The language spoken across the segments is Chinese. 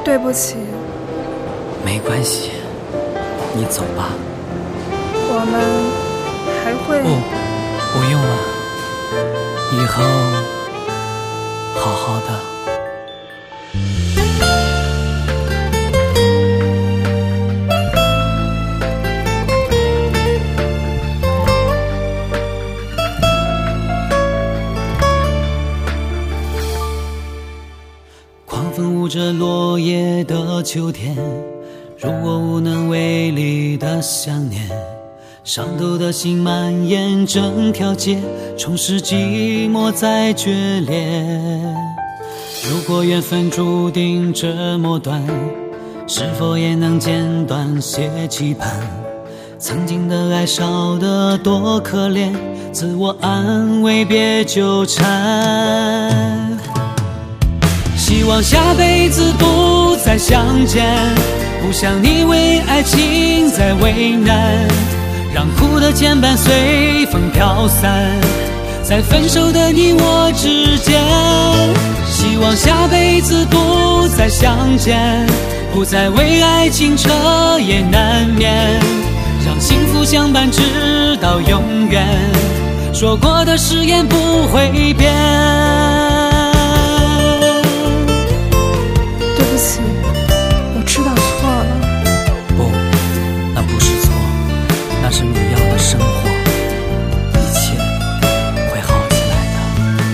对不起。 没关系，你走吧。 我们还会…… 不用了，以后好好的。狂风舞着落叶的秋天，如我无能为力的想念，伤透的心蔓延整条街，充实寂寞再决裂。如果缘分注定这么短，是否也能简短些期盼？曾经的爱少得多可怜，自我安慰别纠缠。希望下辈子不再相见，不想你为爱情再为难，让苦的牵绊随风飘散，在分手的你我之间。希望下辈子不再相见，不再为爱情彻夜难眠，让幸福相伴直到永远，说过的誓言不会变。 对不起，我知道错了。 不，那不是错，那是你要的生活，一切会好起来的。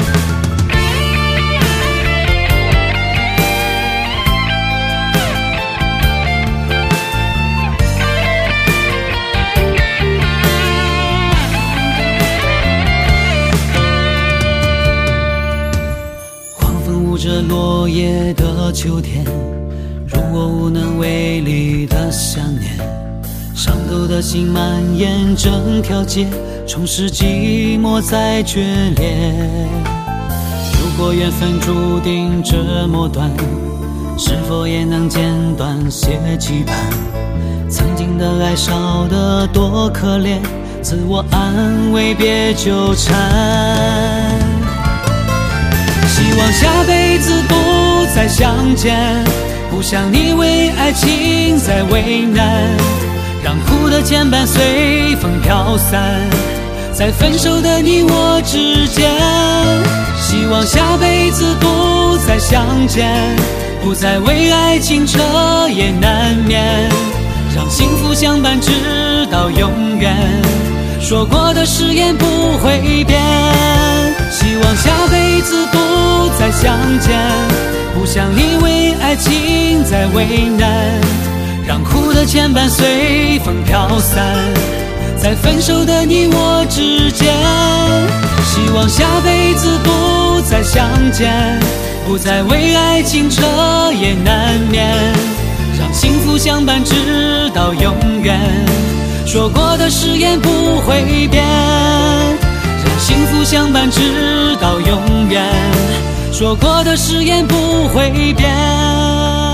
狂风舞着落叶的秋天，如我无能为力的想念，伤透的心蔓延整条街，充实寂寞再决裂。如果缘分注定这么短，是否也能简短些期盼？曾经的爱少得多可怜，自我安慰别纠缠。希望下辈子不再相见，不想你为爱情再为难，让苦的牵绊随风飘散，在分手的你我之间。希望下辈子不再相见，不再为爱情彻夜难眠，让幸福相伴直到永远，说过的誓言不会变。希望下辈子不再相见，不想你为爱情再为难，让苦的牵绊随风飘散，在分手的你我之间。希望下辈子不再相见，不再为爱情彻夜难眠，让幸福相伴直到永远，说过的誓言不会变，让幸福相伴直到永远，说过的誓言不会变。